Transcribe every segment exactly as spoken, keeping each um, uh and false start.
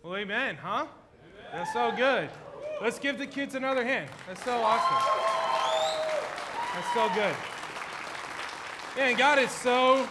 Well, amen, huh? Amen. That's so good. Let's give the kids another hand. That's so awesome. That's so good. Man, God is so,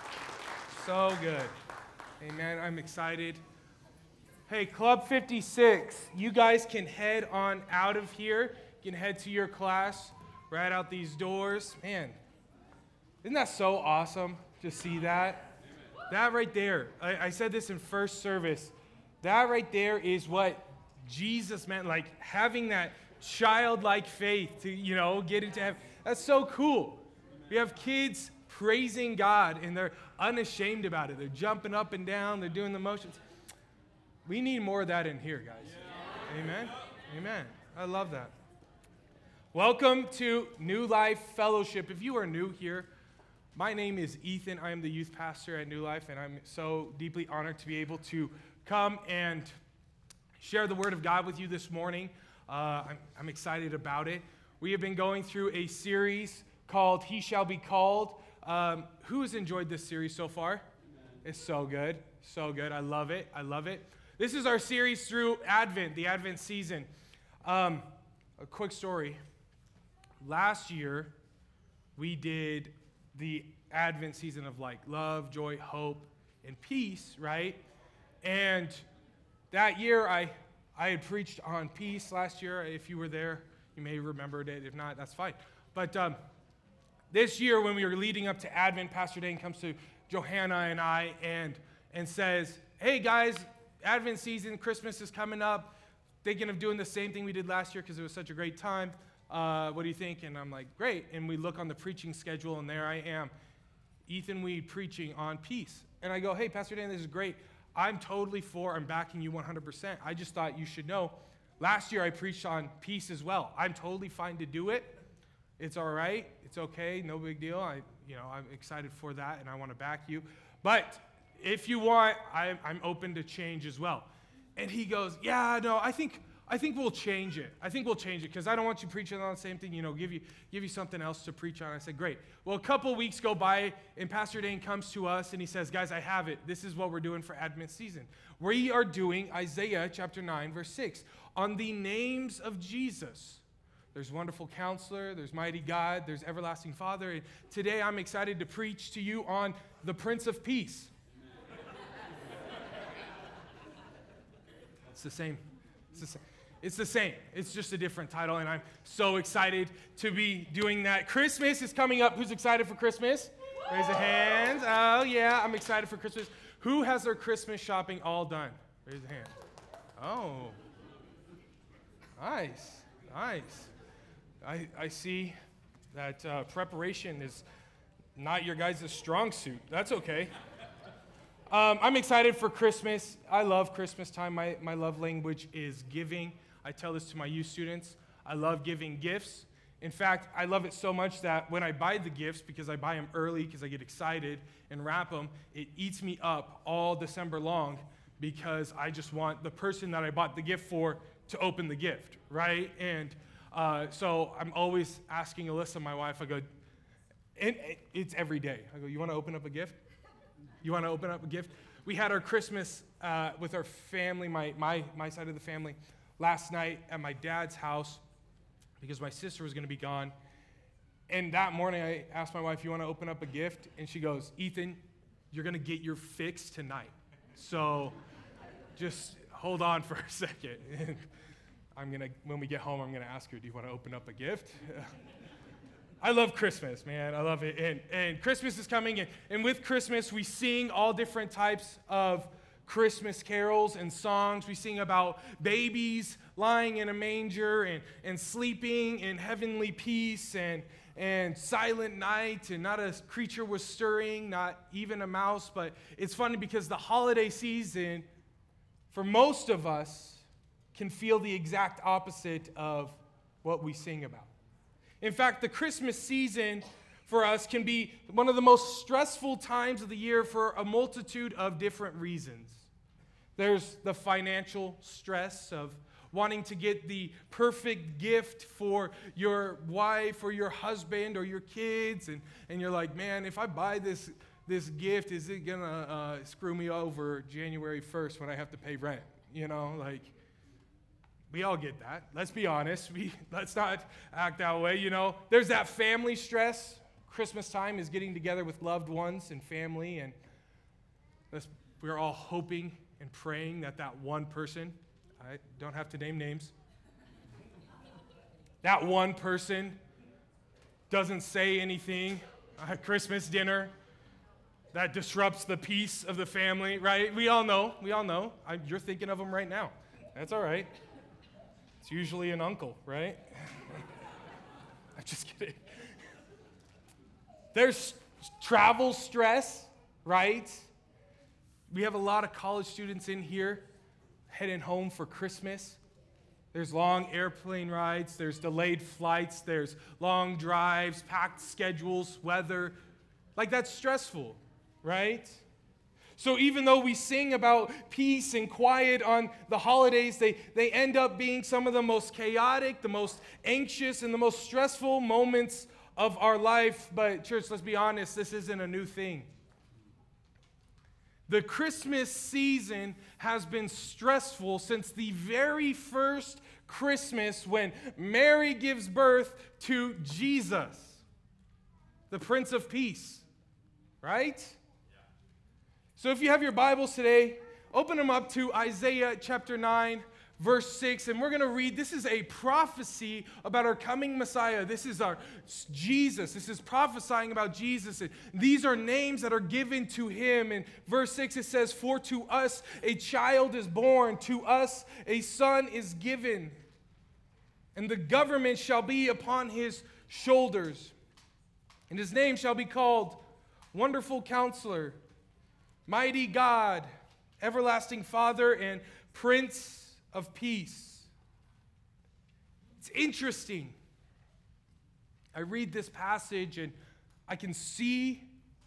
so good. Amen. I'm excited. Hey, Club fifty-six, you guys can head on out of here. You can head to your class right out these doors. Man, isn't that so awesome to see that? That right there, I, I said this in first service, that right there is what Jesus meant, like having that childlike faith to, you know, get into heaven. That's so cool. We have kids praising God, and they're unashamed about it. They're jumping up and down. They're doing the motions. We need more of that in here, guys. Yeah. Amen? Amen. I love that. Welcome to New Life Fellowship. If you are new here, my name is Ethan. I am the youth pastor at New Life, and I'm so deeply honored to be able to come and share the Word of God with you this morning. Uh, I'm, I'm excited about it. We have been going through a series called He Shall Be Called. Um, who has enjoyed this series so far? Amen. It's so good. So good. I love it. I love it. This is our series through Advent, the Advent season. Um, a quick story. Last year, we did the Advent season of like love, joy, hope, and peace, right? And that year, I I had preached on peace last year. If you were there, you may have remembered it. If not, that's fine. But um, this year, when we were leading up to Advent, Pastor Dane comes to Johanna and I and, and says, hey, guys, Advent season, Christmas is coming up. Thinking of doing the same thing we did last year because it was such a great time. Uh, what do you think? And I'm like, great. And we look on the preaching schedule, and there I am, Ethan Weed preaching on peace. And I go, hey, Pastor Dan, this is great. I'm totally for, I'm backing you one hundred percent. I just thought you should know. Last year I preached on peace as well. I'm totally fine to do it. It's all right. It's okay. No big deal. I, you know, I'm excited for that, and I want to back you. But if you want, I, I'm open to change as well. And he goes, yeah, no, I think I think we'll change it. I think we'll change it because I don't want you preaching on the same thing, you know, give you give you something else to preach on. I said, great. Well, a couple weeks go by, and Pastor Dane comes to us, and he says, guys, I have it. This is what we're doing for Advent season. We are doing Isaiah chapter nine, verse six, on the names of Jesus. There's Wonderful Counselor, there's Mighty God, there's Everlasting Father. And today I'm excited to preach to you on the Prince of Peace. It's the same. It's the same. It's the same. It's just a different title, and I'm so excited to be doing that. Christmas is coming up. Who's excited for Christmas? Raise a hand. Oh, yeah, I'm excited for Christmas. Who has their Christmas shopping all done? Raise a hand. Oh, nice, nice. I, I see that uh, preparation is not your guys' strong suit. That's okay. Um, I'm excited for Christmas. I love Christmas time. My, my love language is giving. I tell this to my youth students. I love giving gifts. In fact, I love it so much that when I buy the gifts, because I buy them early because I get excited and wrap them, it eats me up all December long because I just want the person that I bought the gift for to open the gift, right? And uh, so I'm always asking Alyssa, my wife, I go, and it's every day. I go, you want to open up a gift? You want to open up a gift? We had our Christmas uh, with our family, my, my, my side of the family, last night at my dad's house because my sister was going to be gone. And that morning I asked my wife, you want to open up a gift? And she goes, Ethan, you're going to get your fix tonight. So just hold on for a second. And I'm going to, when we get home, I'm going to ask her, do you want to open up a gift? I love Christmas, man. I love it. And, and Christmas is coming, and, and with Christmas, we sing all different types of Christmas carols and songs. We sing about babies lying in a manger and, and sleeping in heavenly peace and, and silent night, and not a creature was stirring, not even a mouse. But it's funny because the holiday season, for most of us, can feel the exact opposite of what we sing about. In fact, the Christmas season for us can be one of the most stressful times of the year for a multitude of different reasons. There's the financial stress of wanting to get the perfect gift for your wife or your husband or your kids, and, and you're like, man, if I buy this, this gift, is it going to uh, screw me over January first when I have to pay rent? you know, like, we all get that. Let's be honest. We let's not act that way, you know. There's that family stress. Christmas time is getting together with loved ones and family, and let's, we're all hoping and praying that that one person, I don't have to name names, that one person doesn't say anything at Christmas dinner that disrupts the peace of the family, right? We all know. We all know. I, you're thinking of them right now. That's all right. It's usually an uncle, right? I'm just kidding. There's travel stress, right? We have a lot of college students in here heading home for Christmas. There's long airplane rides, there's delayed flights, there's long drives, packed schedules, weather. Like, that's stressful, right? So even though we sing about peace and quiet on the holidays, they, they end up being some of the most chaotic, the most anxious, and the most stressful moments of our life. But church, let's be honest, this isn't a new thing. The Christmas season has been stressful since the very first Christmas when Mary gives birth to Jesus, the Prince of Peace, right? Yeah. So if you have your Bibles today, open them up to Isaiah chapter nine, verse six, and we're going to read. This is a prophecy about our coming Messiah. This is our Jesus. This is prophesying about Jesus. And these are names that are given to him. In verse six, it says, "For to us a child is born, to us a son is given, and the government shall be upon his shoulders. And his name shall be called Wonderful Counselor, Mighty God, Everlasting Father, and Prince of Peace." It's interesting. I read this passage and I can see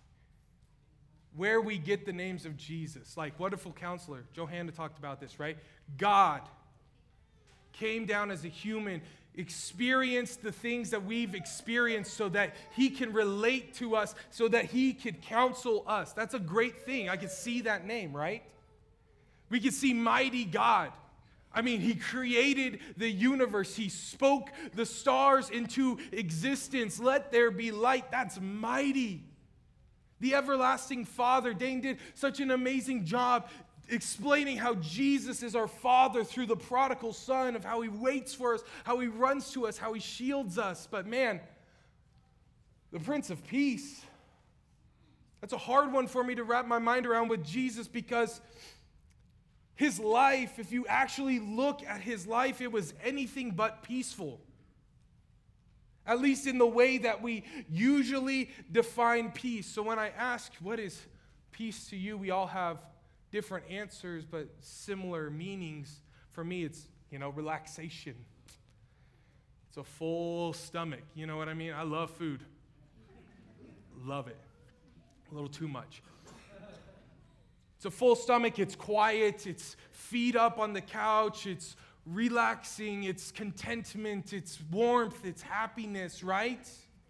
where we get the names of Jesus. Like Wonderful Counselor. Johanna talked about this, right? God came down as a human, experienced the things that we've experienced so that he can relate to us, so that he could counsel us. That's a great thing. I can see that name, right? We can see Mighty God. I mean, he created the universe. He spoke the stars into existence. Let there be light. That's mighty. The Everlasting Father. Dane did such an amazing job explaining how Jesus is our Father through the prodigal son, of how he waits for us, how he runs to us, how he shields us. But man, the Prince of Peace, that's a hard one for me to wrap my mind around with Jesus, because his life, if you actually look at his life, it was anything but peaceful. At least in the way that we usually define peace. So when I ask, what is peace to you? We all have different answers, but similar meanings. For me, it's, you know, relaxation. It's a full stomach. You know what I mean? I love food. Love it. A little too much. It's a full stomach. It's quiet. It's feet up on the couch. It's relaxing. It's contentment. It's warmth. It's happiness, right?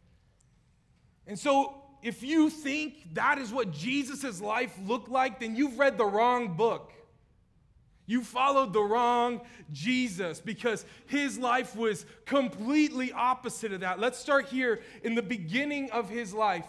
And so if you think that is what Jesus' life looked like, then you've read the wrong book. You followed the wrong Jesus, because his life was completely opposite of that. Let's start here in the beginning of his life.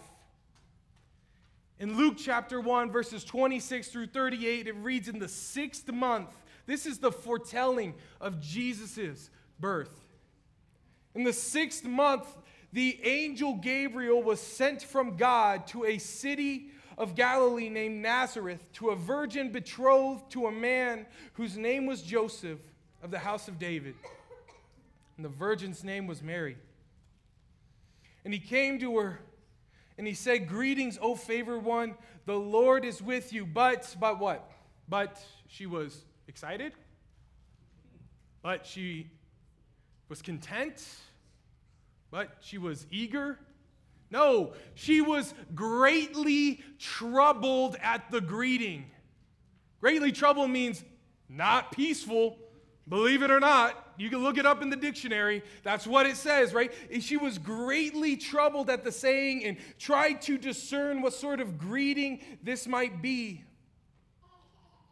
In Luke chapter one, verses twenty-six through thirty-eight, it reads, "In the sixth month," this is the foretelling of Jesus' birth. "In the sixth month, the angel Gabriel was sent from God to a city of Galilee named Nazareth, to a virgin betrothed to a man whose name was Joseph, of the house of David. And the virgin's name was Mary. And he came to her, and he said, 'Greetings, O favored one, the Lord is with you.' But, but what? But she was excited? But she was content? But she was eager? No, she was greatly troubled at the greeting." Greatly troubled means not peaceful. Believe it or not, you can look it up in the dictionary. That's what it says, right? She was greatly troubled at the saying and tried to discern what sort of greeting this might be.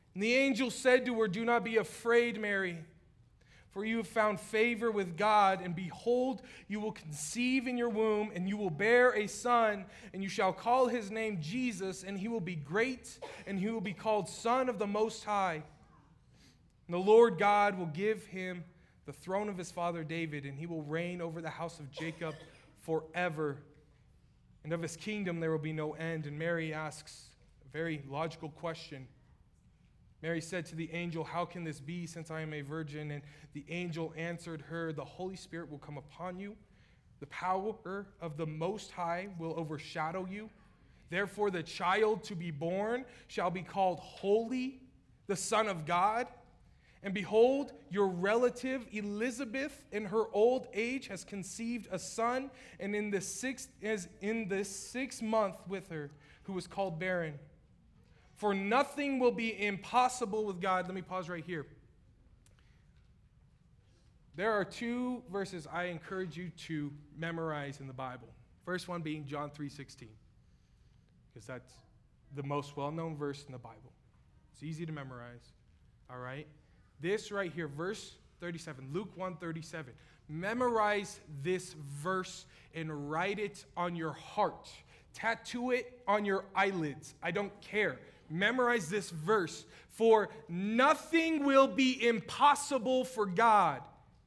And the angel said to her, "Do not be afraid, Mary, for you have found favor with God, and behold, you will conceive in your womb, and you will bear a son, and you shall call his name Jesus, and he will be great, and he will be called Son of the Most High. And the Lord God will give him the throne of his father David, and he will reign over the house of Jacob forever, and of his kingdom there will be no end." And Mary asks a very logical question. Mary said to the angel, "How can this be, since I am a virgin?" And the angel answered her, "The Holy Spirit will come upon you. The power of the Most High will overshadow you. Therefore, the child to be born shall be called Holy, the Son of God. And behold, your relative Elizabeth, in her old age, has conceived a son, and in the sixth is in the sixth month with her, who was called barren. For nothing will be impossible with God." Let me pause right here. There are two verses I encourage you to memorize in the Bible. First one being John three sixteen, because that's the most well-known verse in the Bible. It's easy to memorize, all right? This right here, verse thirty-seven, Luke one thirty-seven. Memorize this verse and write it on your heart. Tattoo it on your eyelids. I don't care. Memorize this verse. For nothing will be impossible for God.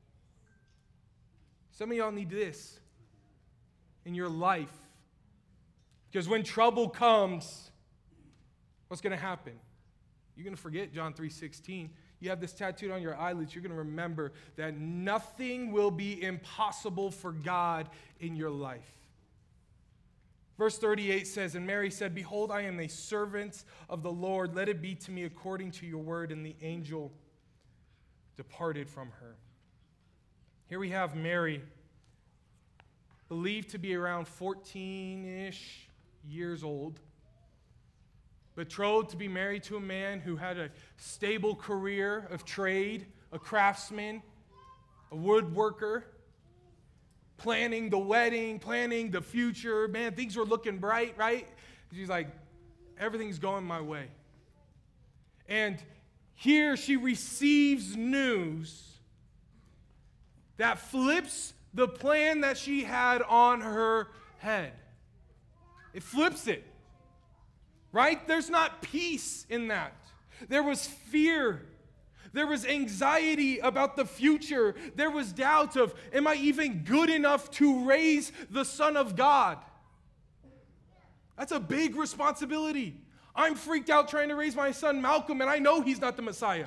Some of y'all need this in your life. Because when trouble comes, what's going to happen? You're going to forget John three sixteen. You have this tattooed on your eyelids. You're going to remember that nothing will be impossible for God in your life. Verse thirty-eight says, "And Mary said, Behold, I am a servant of the Lord. Let it be to me according to your word. And the angel departed from her." Here we have Mary, believed to be around fourteen-ish years old, betrothed to be married to a man who had a stable career of trade, a craftsman, a woodworker, planning the wedding, planning the future. Man, things were looking bright, right? She's like, everything's going my way. And here she receives news that flips the plan that she had on her head. It flips it. Right? There's not peace in that. There was fear. There was anxiety about the future. There was doubt of, am I even good enough to raise the Son of God? That's a big responsibility. I'm freaked out trying to raise my son Malcolm, and I know he's not the Messiah.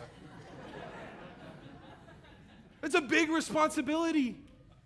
It's a big responsibility.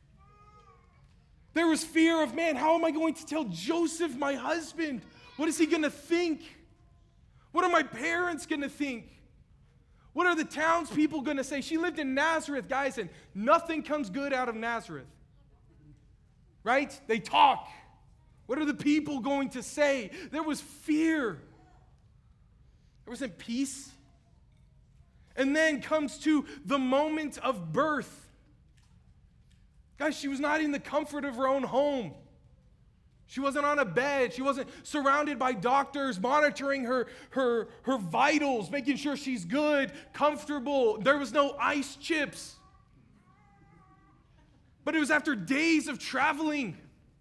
There was fear of, man, how am I going to tell Joseph, my husband? What is he going to think? What are my parents going to think? What are the townspeople going to say? She lived in Nazareth, guys, and nothing comes good out of Nazareth. Right? They talk. What are the people going to say? There was fear. There wasn't peace. And then comes to the moment of birth. Guys, she was not in the comfort of her own home. She wasn't on a bed. She wasn't surrounded by doctors monitoring her, her, her vitals, making sure she's good, comfortable. There was no ice chips. But it was after days of traveling,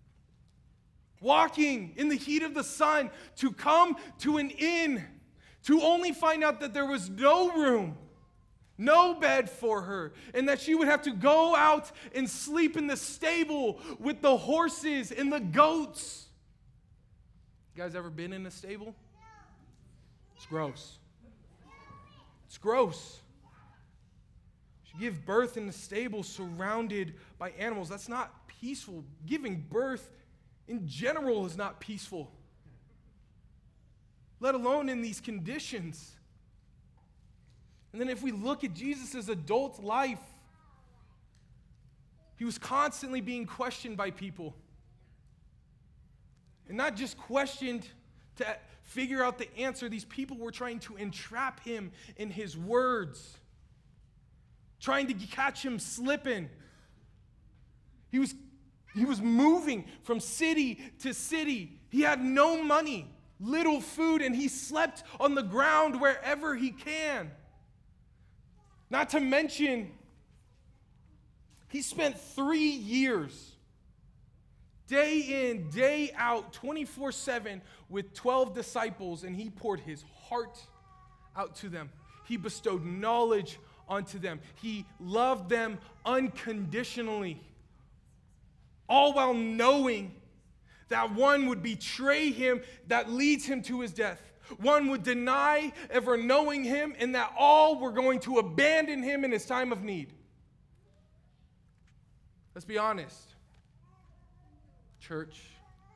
walking in the heat of the sun, to come to an inn, to only find out that there was no room, no bed for her, and that she would have to go out and sleep in the stable with the horses and the goats. You guys ever been in a stable? It's gross. It's gross. She gave birth in the stable surrounded by animals. That's not peaceful. Giving birth in general is not peaceful, let alone in these conditions. And then if we look at Jesus' adult life, he was constantly being questioned by people. And not just questioned to figure out the answer. These people were trying to entrap him in his words, trying to catch him slipping. He was, he was moving from city to city. He had no money. little food, and he slept on the ground wherever he can. Not to mention, he spent three years, day in, day out, twenty-four seven, with twelve disciples, and he poured his heart out to them. He bestowed knowledge onto them. He loved them unconditionally, all while knowing that one would betray him that leads him to his death. One would deny ever knowing him, and that all were going to abandon him in his time of need. Let's be honest, church.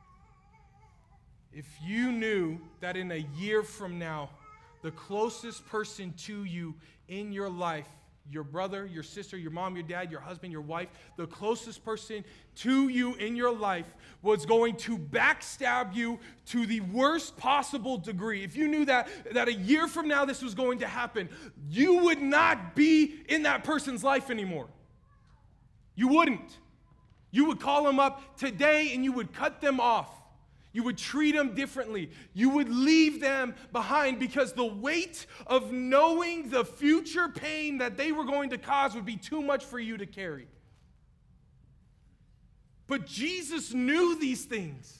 If you knew that in a year from now, the closest person to you in your life, your brother, your sister, your mom, your dad, your husband, your wife, the closest person to you in your life was going to backstab you to the worst possible degree, if you knew that, that a year from now this was going to happen, you would not be in that person's life anymore. You wouldn't. You would call them up today and you would cut them off. You would treat them differently. You would leave them behind because the weight of knowing the future pain that they were going to cause would be too much for you to carry. But Jesus knew these things.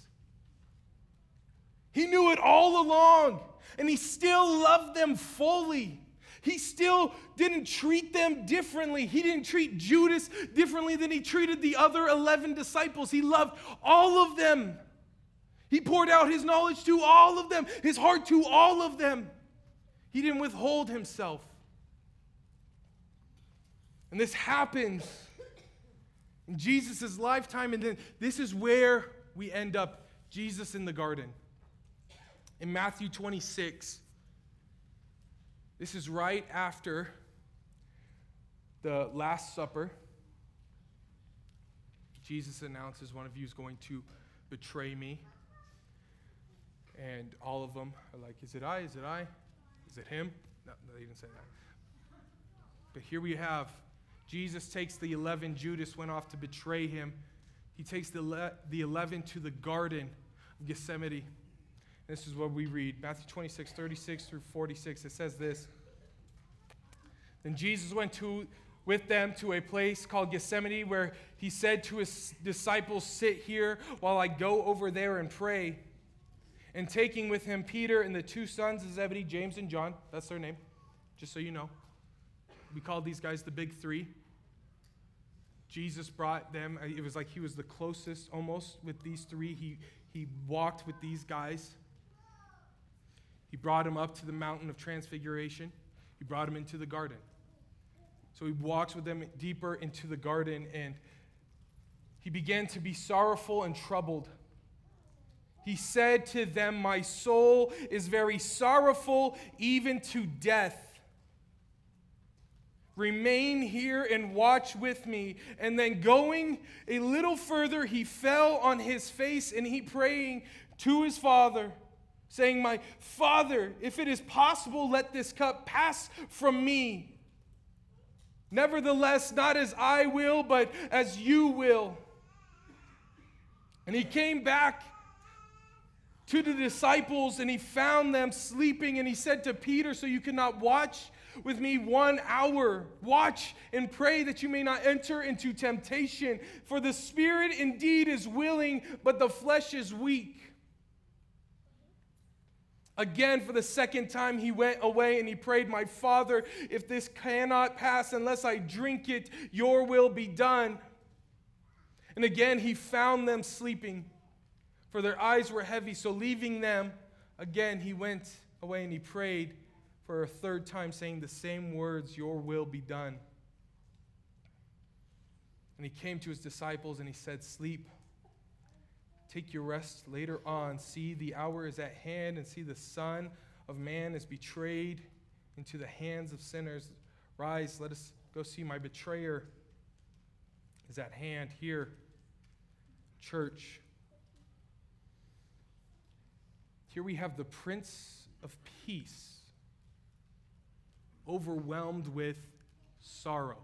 He knew it all along, and he still loved them fully. He still didn't treat them differently. He didn't treat Judas differently than he treated the other eleven disciples. He loved all of them. He poured out his knowledge to all of them, his heart to all of them. He didn't withhold himself. And this happens in Jesus' lifetime, and then this is where we end up, Jesus in the garden. In Matthew twenty-six, this is right after the Last Supper. Jesus announces, one of you is going to betray me. And all of them are like, is it I? Is it I? Is it him? No, no, they didn't say that. But here we have, Jesus takes the eleven. Judas went off to betray him. He takes the, le- the eleven to the Garden of Gethsemane. This is what we read, Matthew twenty-six, thirty-six through forty-six. It says this. Then Jesus went to with them to a place called Gethsemane, where he said to his disciples, sit here while I go over there and pray. And taking with him Peter and the two sons of Zebedee, James and John, that's their name, just so you know. We called these guys the big three. Jesus brought them, it was like he was the closest almost with these three. He, he walked with these guys. He brought them up to the mountain of transfiguration. He brought them into the garden. So he walks with them deeper into the garden, and he began to be sorrowful and troubled. He said to them, my soul is very sorrowful, even to death. Remain here and watch with me. And then going a little further, he fell on his face and he praying to his Father, saying, my Father, if it is possible, let this cup pass from me. Nevertheless, not as I will, but as you will. And he came back to the disciples, and he found them sleeping, and he said to Peter, so you cannot watch with me one hour. Watch and pray that you may not enter into temptation. For the spirit indeed is willing, but the flesh is weak. Again, for the second time, he went away and he prayed, my Father, if this cannot pass unless I drink it, your will be done. And again, he found them sleeping, for their eyes were heavy. So leaving them, again, he went away and he prayed for a third time, saying the same words, your will be done. And he came to his disciples and he said, sleep. Take your rest later on. See, the hour is at hand, and see, the Son of Man is betrayed into the hands of sinners. Rise, let us go see, my betrayer is at hand. Here, church. Here we have the Prince of Peace, overwhelmed with sorrow.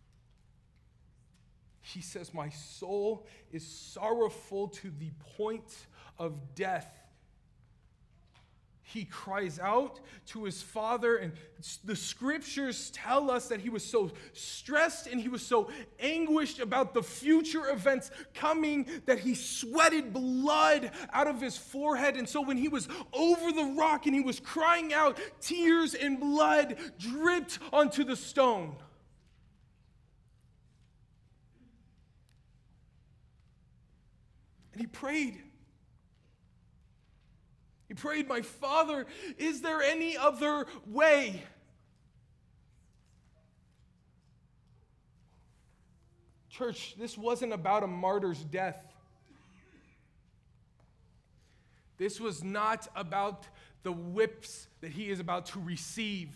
He says, my soul is sorrowful to the point of death. he cries out to his Father, and the scriptures tell us that he was so stressed and he was so anguished about the future events coming that he sweated blood out of his forehead. And so when he was over the rock and he was crying out, tears and blood dripped onto the stone. And he prayed. He prayed, "My Father, is there any other way?" Church, this wasn't about a martyr's death. This was not about the whips that he is about to receive.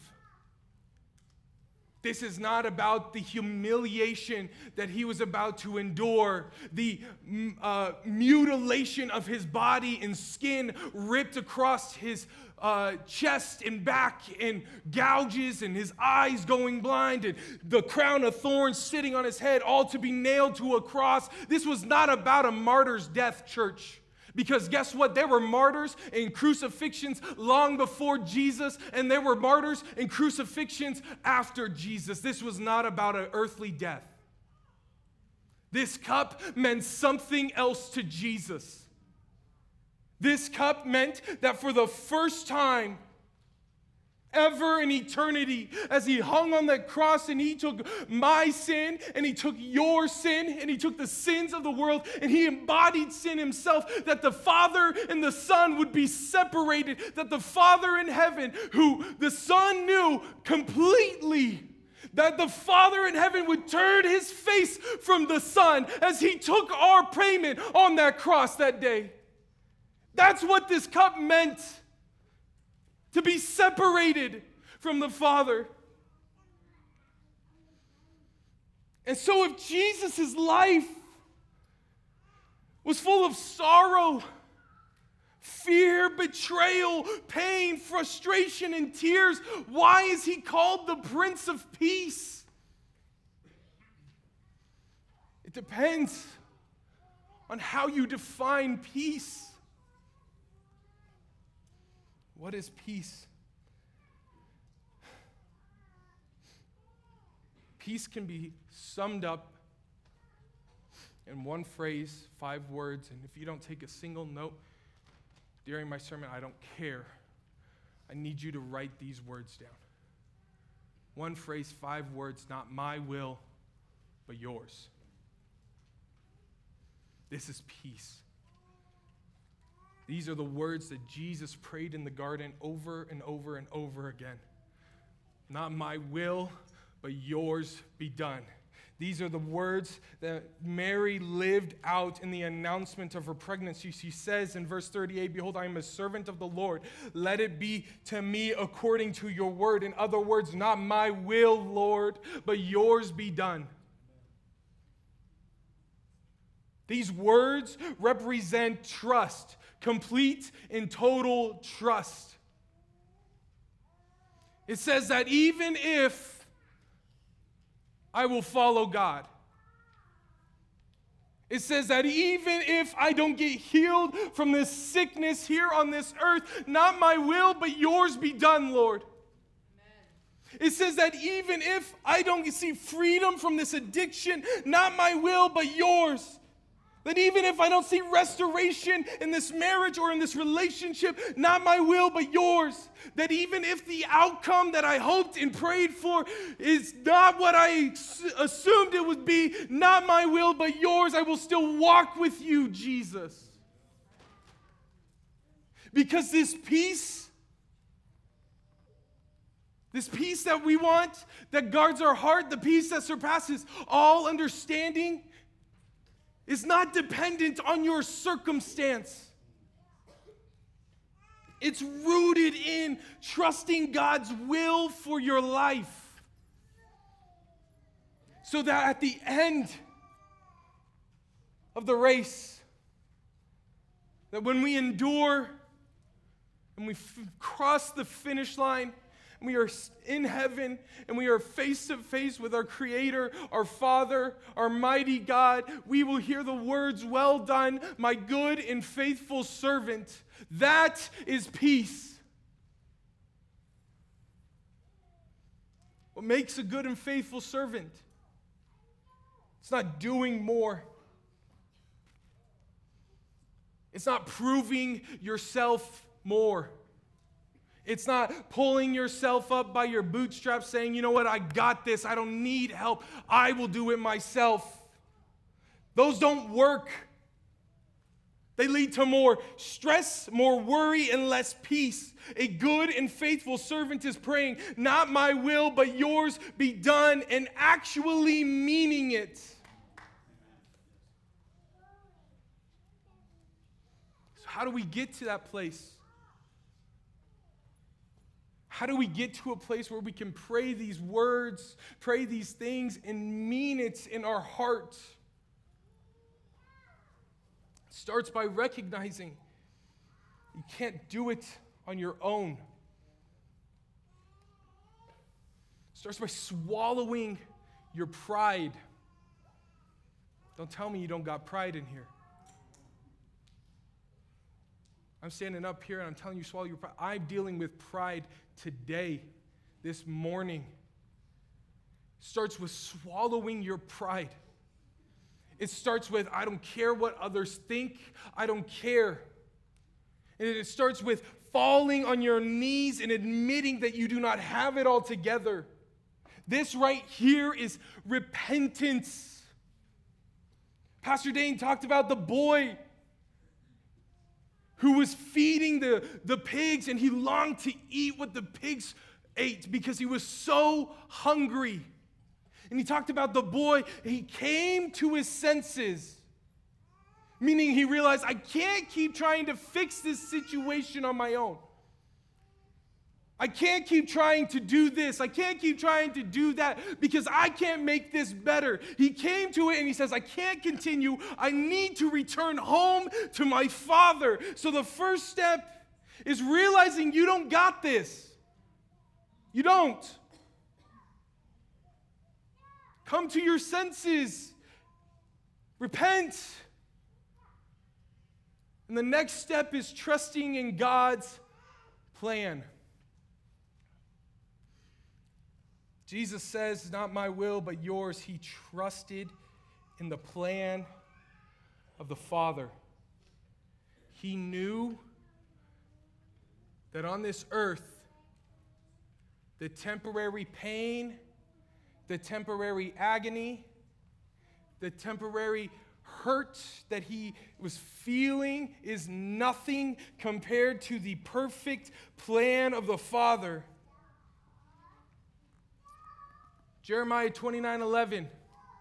This is not about the humiliation that he was about to endure, the uh, mutilation of his body and skin ripped across his uh, chest and back, and gouges, and his eyes going blind, and the crown of thorns sitting on his head, all to be nailed to a cross. This was not about a martyr's death, church. Because guess what? There were martyrs and crucifixions long before Jesus, and there were martyrs and crucifixions after Jesus. This was not about an earthly death. This cup meant something else to Jesus. This cup meant that for the first time ever in eternity, as he hung on that cross and he took my sin and he took your sin and he took the sins of the world and he embodied sin himself, that the Father and the Son would be separated, that the Father in heaven, who the Son knew completely, that the Father in heaven would turn his face from the Son as he took our payment on that cross that day. That's what this cup meant. To be separated from the Father. And so if Jesus' life was full of sorrow, fear, betrayal, pain, frustration, and tears, why is he called the Prince of Peace? It depends on how you define peace. What is peace? Peace can be summed up in one phrase, five words, and if you don't take a single note during my sermon, I don't care. I need you to write these words down. One phrase, five words, not my will, but yours. This is peace. These are the words that Jesus prayed in the garden over and over and over again. Not my will, but yours be done. These are the words that Mary lived out in the announcement of her pregnancy. She says in verse thirty-eight, "Behold, I am a servant of the Lord. Let it be to me according to your word." In other words, not my will, Lord, but yours be done. These words represent trust. Complete and total trust. It says that even if I will follow God, it says that even if I don't get healed from this sickness here on this earth, not my will, but yours be done, Lord. Amen. It says that even if I don't see freedom from this addiction, not my will, but yours. That even if I don't see restoration in this marriage or in this relationship, not my will, but yours. That even if the outcome that I hoped and prayed for is not what I assumed it would be, not my will, but yours, I will still walk with you, Jesus. Because this peace, this peace that we want, that guards our heart, the peace that surpasses all understanding, is not dependent on your circumstance. It's rooted in trusting God's will for your life. So that at the end of the race, that when we endure and we f- cross the finish line, and we are in heaven, and we are face to face with our Creator, our Father, our mighty God, we will hear the words, "Well done, my good and faithful servant." That is peace. What makes a good and faithful servant? It's not doing more. It's not proving yourself more. It's not pulling yourself up by your bootstraps saying, you know what, I got this. I don't need help. I will do it myself. Those don't work. They lead to more stress, more worry, and less peace. A good and faithful servant is praying, not my will, but yours be done, and actually meaning it. So how do we get to that place? How do we get to a place where we can pray these words, pray these things, and mean it in our heart? It starts by recognizing you can't do it on your own. It starts by swallowing your pride. Don't tell me you don't got pride in here. I'm standing up here and I'm telling you, swallow your pride. I'm dealing with pride today, this morning. It starts with swallowing your pride. It starts with, I don't care what others think. I don't care. And it starts with falling on your knees and admitting that you do not have it all together. This right here is repentance. Pastor Dane talked about the boy who was feeding the, the pigs, and he longed to eat what the pigs ate because he was so hungry. And he talked about the boy, he came to his senses, meaning he realized, I can't keep trying to fix this situation on my own. I can't keep trying to do this. I can't keep trying to do that because I can't make this better. He came to it and he says, I can't continue. I need to return home to my father. So the first step is realizing you don't got this. You don't. Come to your senses. Repent. And the next step is trusting in God's plan. Jesus says, not my will, but yours. He trusted in the plan of the Father. He knew that on this earth, the temporary pain, the temporary agony, the temporary hurt that he was feeling is nothing compared to the perfect plan of the Father. Jeremiah twenty-nine eleven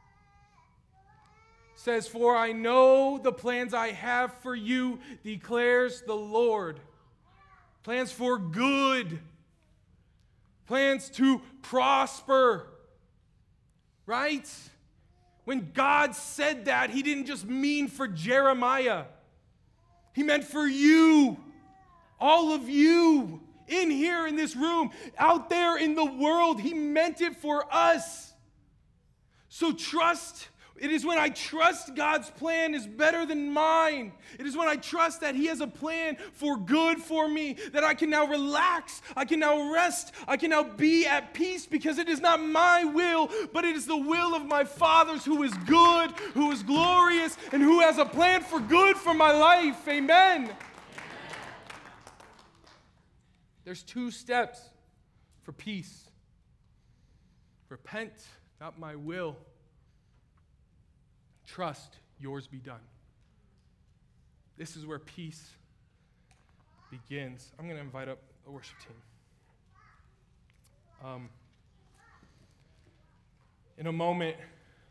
says, for I know the plans I have for you, declares the Lord. Plans for good. Plans to prosper. Right? When God said that, he didn't just mean for Jeremiah. He meant for you. All of you. In here, in this room, out there in the world, he meant it for us. So trust. It is when I trust God's plan is better than mine. It is when I trust that he has a plan for good for me, that I can now relax, I can now rest, I can now be at peace because it is not my will, but it is the will of my Father's who is good, who is glorious, and who has a plan for good for my life. Amen. There's two steps for peace. Repent, not my will. Trust, yours be done. This is where peace begins. I'm going to invite up a worship team. Um, in a moment,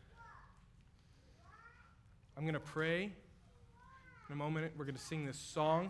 I'm going to pray. In a moment, we're going to sing this song.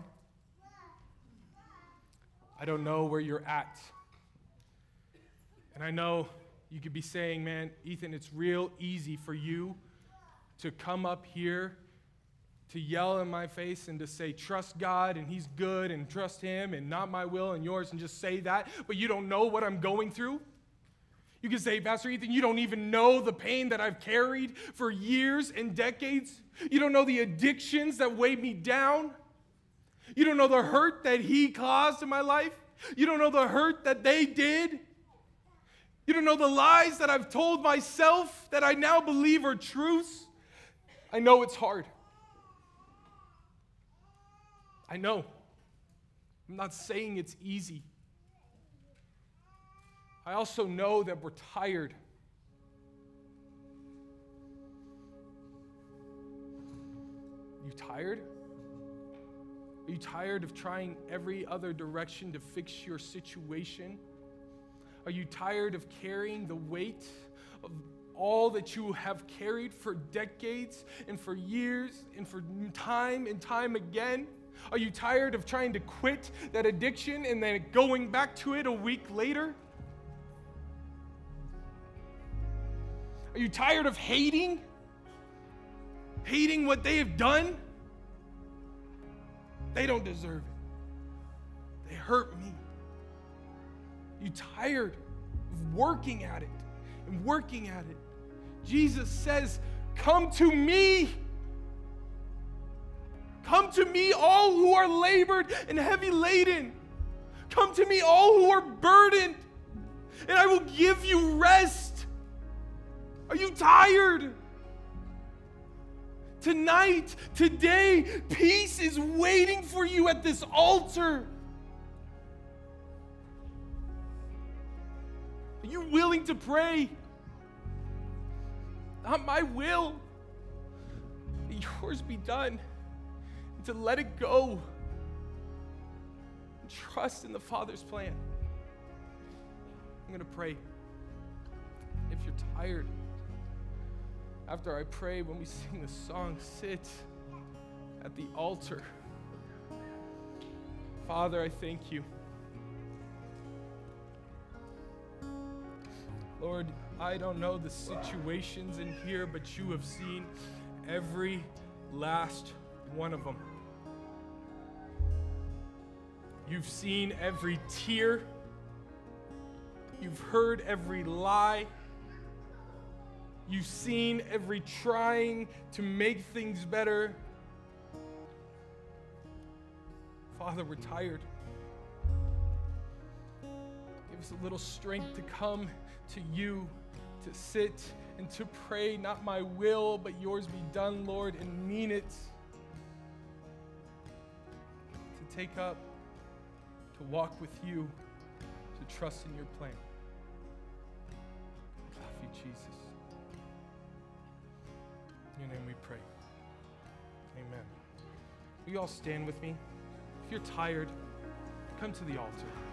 I don't know where you're at. And I know you could be saying, man, Ethan, it's real easy for you to come up here, to yell in my face and to say, trust God and he's good and trust him and not my will and yours and just say that, but you don't know what I'm going through. You can say, Pastor Ethan, you don't even know the pain that I've carried for years and decades. You don't know the addictions that weighed me down. You don't know the hurt that he caused in my life. You don't know the hurt that they did. You don't know the lies that I've told myself that I now believe are truths. I know it's hard. I know. I'm not saying it's easy. I also know that we're tired. You tired? Are you tired of trying every other direction to fix your situation? Are you tired of carrying the weight of all that you have carried for decades and for years and for time and time again? Are you tired of trying to quit that addiction and then going back to it a week later? Are you tired of hating? Hating what they have done? They don't deserve it. They hurt me. You tired of working at it and working at it? Jesus says, come to me. Come to me, all who are labored and heavy laden. Come to me, all who are burdened, and I will give you rest. Are you tired? Tonight, today, peace is waiting for you at this altar. Are you willing to pray? Not my will, but yours be done. And to let it go and trust in the Father's plan. I'm going to pray. If you're tired, after I pray, when we sing the song, sit at the altar. Father, I thank you. Lord, I don't know the situations in here, but you have seen every last one of them. You've seen every tear. You've heard every lie. You've seen every trying to make things better. Father, we're tired. Give us a little strength to come to you, to sit and to pray, not my will, but yours be done, Lord, and mean it. To take up, to walk with you, to trust in your plan. I love you, Jesus. In your name we pray. Amen. Will you all stand with me? If you're tired, come to the altar.